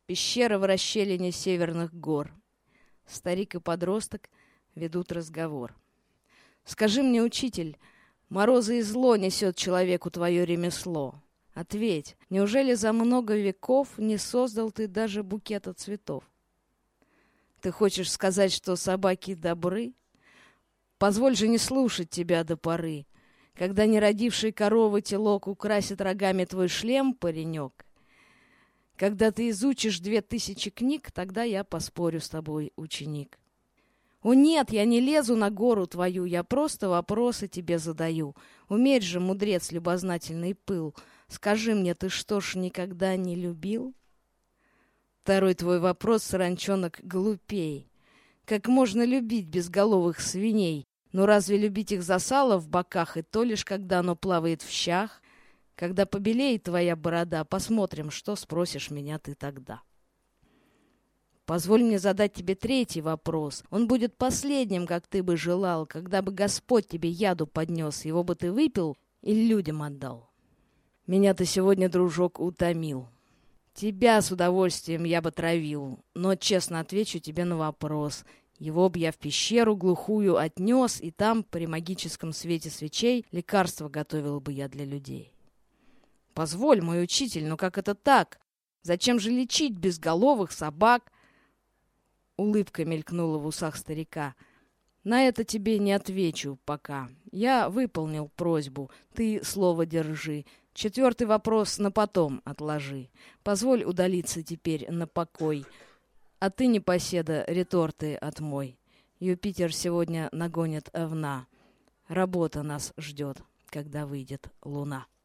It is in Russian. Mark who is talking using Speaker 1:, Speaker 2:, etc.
Speaker 1: Пещера в расщелине северных гор. Старик и подросток ведут разговор. Скажи мне, учитель, морозы и зло несет человеку твое ремесло. Ответь, неужели за много веков не создал ты даже букета цветов? Ты хочешь сказать, что собаки добры? Позволь же не слушать тебя до поры, когда неродивший коровы телок украсит рогами твой шлем, паренек. Когда ты изучишь 2000 книг, тогда я поспорю с тобой, ученик. О нет, я не лезу на гору твою, я просто вопросы тебе задаю. Умеешь же, мудрец, любознательный пыл, скажи мне, ты что ж никогда не любил? Второй твой вопрос, саранчонок, глупей. Как можно любить безголовых свиней? Ну разве любить их за сало в боках, и то лишь когда оно плавает в щах? Когда побелеет твоя борода, посмотрим, что спросишь меня ты тогда. Позволь мне задать тебе третий вопрос. Он будет последним, как ты бы желал, когда бы Господь тебе яду поднес, его бы ты выпил или людям отдал. Меня ты сегодня, дружок, утомил. Тебя с удовольствием я бы травил, но честно отвечу тебе на вопрос. Его б я в пещеру глухую отнес, и там, при магическом свете свечей, лекарство готовил бы я для людей. Позволь, мой учитель, но как это так? Зачем же лечить безголовых собак? Улыбка мелькнула в усах старика. На это тебе не отвечу пока. Я выполнил просьбу, ты слово держи. Четвертый вопрос на потом отложи. Позволь удалиться теперь на покой. А ты, непоседа, реторты отмой. Юпитер сегодня нагонит овна. Работа нас ждет, когда выйдет луна.